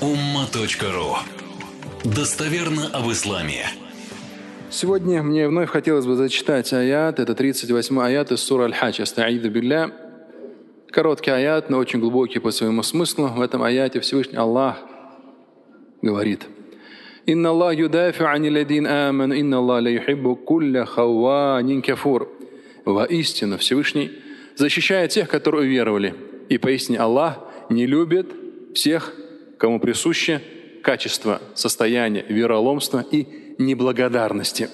umma.ru. Достоверно об исламе. Сегодня мне вновь хотелось бы зачитать аят. Это 38-й аят из суры Аль-Хадж. Аста'иду билля. Короткий аят, но очень глубокий по своему смыслу. В этом аяте Всевышний Аллах говорит: «Инна Аллах юдафи'у ани ладин аману, инна Аллах ла юхиббу кулля хавванин кафур». Воистину Всевышний защищает тех, которые уверовали. И поистине Аллах не любит всех, кому присуще качество, состояние вероломства и неблагодарности.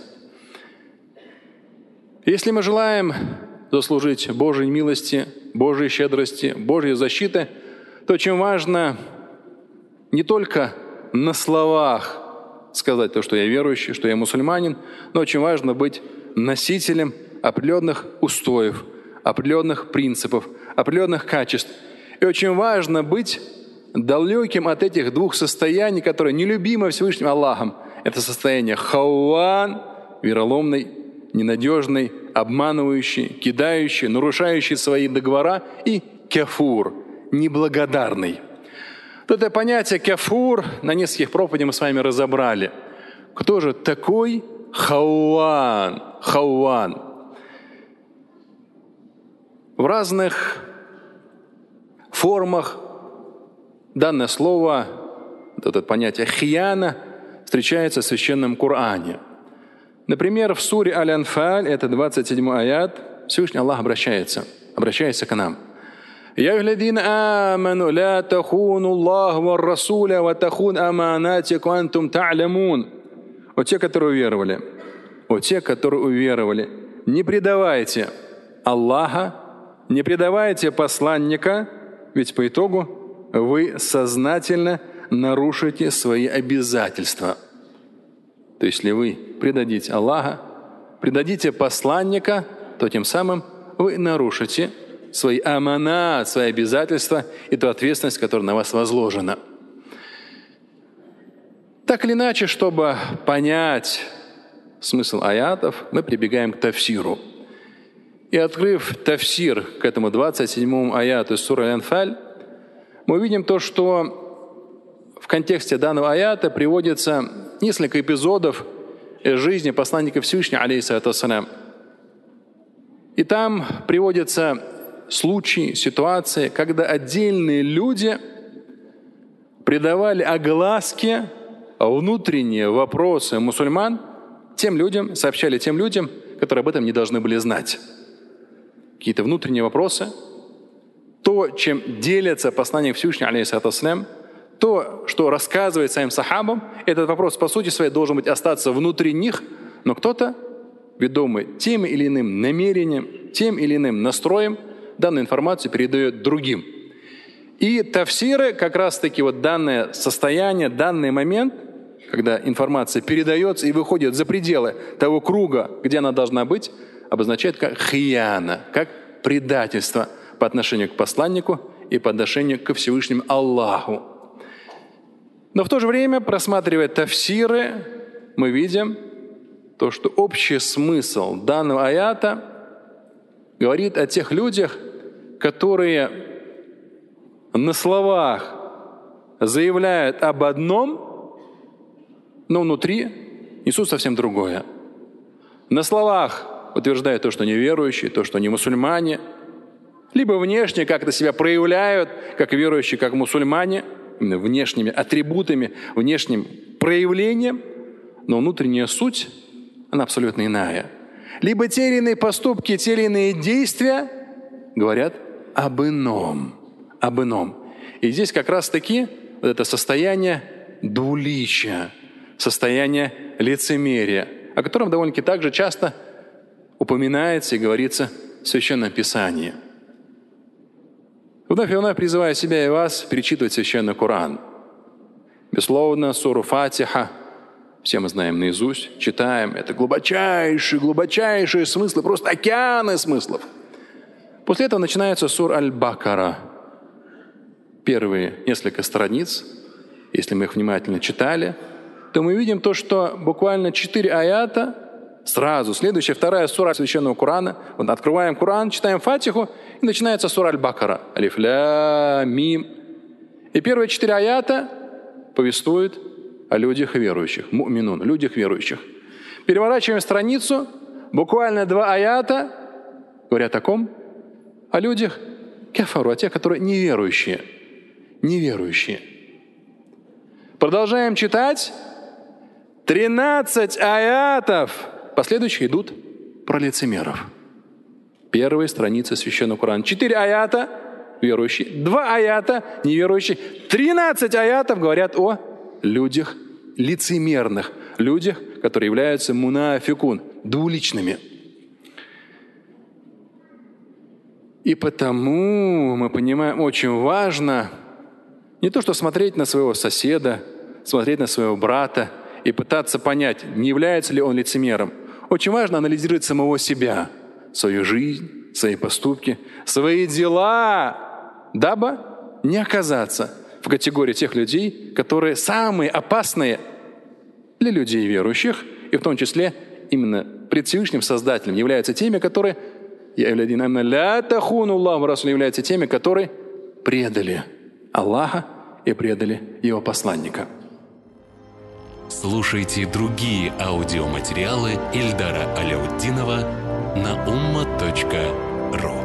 Если мы желаем заслужить Божьей милости, Божьей щедрости, Божьей защиты, то очень важно не только на словах сказать то, что я верующий, что я мусульманин, но очень важно быть носителем определенных устоев, определенных принципов, определенных качеств. И очень важно быть далеким от этих двух состояний, которые нелюбимы Всевышним Аллахом. Это состояние хавван, вероломный, ненадежный, обманывающий, кидающий, нарушающий свои договора, и кафур, неблагодарный. Вот это понятие кафур на нескольких проповедях мы с вами разобрали. Кто же такой хавван? Хавван. В разных формах данное слово, это понятие хияна, встречается в Священном Коране. Например, в суре Аль-Анфаль, это 27-й аят, Всевышний Аллах обращается к нам. «Я юхлядина аману ла тахуну Аллах ва расуля ва тахун аманатику антум та'лямун». О те, которые уверовали, не предавайте Аллаха, не предавайте посланника, ведь по итогу вы сознательно нарушите свои обязательства. То есть, если вы предадите Аллаха, предадите посланника, то тем самым вы нарушите свои аманат, свои обязательства и ту ответственность, которая на вас возложена. Так или иначе, чтобы понять смысл аятов, мы прибегаем к тафсиру. И открыв тафсир к этому 27-му аяту из суры Аль-Анфаль, мы увидим то, что в контексте данного аята приводится несколько эпизодов из жизни посланника Всевышнего, алейхиссалату вассалям. И там приводятся случаи, ситуации, когда отдельные люди придавали огласке внутренние вопросы мусульман тем людям, сообщали тем людям, которые об этом не должны были знать. Какие-то внутренние вопросы, то, чем делится посланник Всевышнего, алейхиссалату вассалям, то, что рассказывает своим сахабам, этот вопрос, по сути своей, должен быть остаться внутри них, но кто-то, ведомый тем или иным намерением, тем или иным настроем, данную информацию передает другим. И тафсиры, как раз-таки вот данное состояние, данный момент, когда информация передается и выходит за пределы того круга, где она должна быть, обозначает как хияна, как предательство по отношению к посланнику и по отношению ко Всевышнему Аллаху. Но в то же время, просматривая тафсиры, мы видим то, что общий смысл данного аята говорит о тех людях, которые на словах заявляют об одном, но внутри несут совсем другое. На словах утверждают то, что они верующие, то, что они мусульмане, либо внешне как-то себя проявляют, как верующие, как мусульмане, внешними атрибутами, внешним проявлением, но внутренняя суть, она абсолютно иная. Либо те или иные поступки, те или иные действия говорят об ином. И здесь как раз-таки вот это состояние двуличия, состояние лицемерия, о котором довольно-таки также часто упоминается и говорится в Священном Писании. Вновь и вновь призываю себя и вас перечитывать Священный Коран. Безусловно, суру Фатиха все мы знаем наизусть, читаем. Это глубочайшие смыслы, просто океаны смыслов. После этого начинается сура Аль-Бакара. Первые несколько страниц, если мы их внимательно читали, то мы видим то, что буквально 4 аята сразу. Следующая, 2 сура Священного Корана. Вот открываем Коран, читаем Фатиху, и начинается сура Аль-Бакара. Алиф, ля, мим. И первые 4 аята повествует о людях верующих, му'минун, людях верующих. Переворачиваем страницу, буквально 2 аята говорят о ком? О людях кафару, о тех, которые неверующие. Неверующие. Продолжаем читать. 13 аятов последующие идут про лицемеров. Первая страница Священного Корана. 4 аята верующие, 2 аята неверующие, 13 аятов говорят о людях лицемерных, людях, которые являются мунафикун, двуличными. И потому мы понимаем, очень важно не то, что смотреть на своего соседа, смотреть на своего брата и пытаться понять, не является ли он лицемером. Очень важно анализировать самого себя, свою жизнь, свои поступки, свои дела, дабы не оказаться в категории тех людей, которые самые опасные для людей верующих, и в том числе именно пред Всевышним Создателем являются теми, которые являются теми, которые предали Аллаха и предали Его посланника. Слушайте другие аудиоматериалы Ильдара Аляутдинова на umma.ru.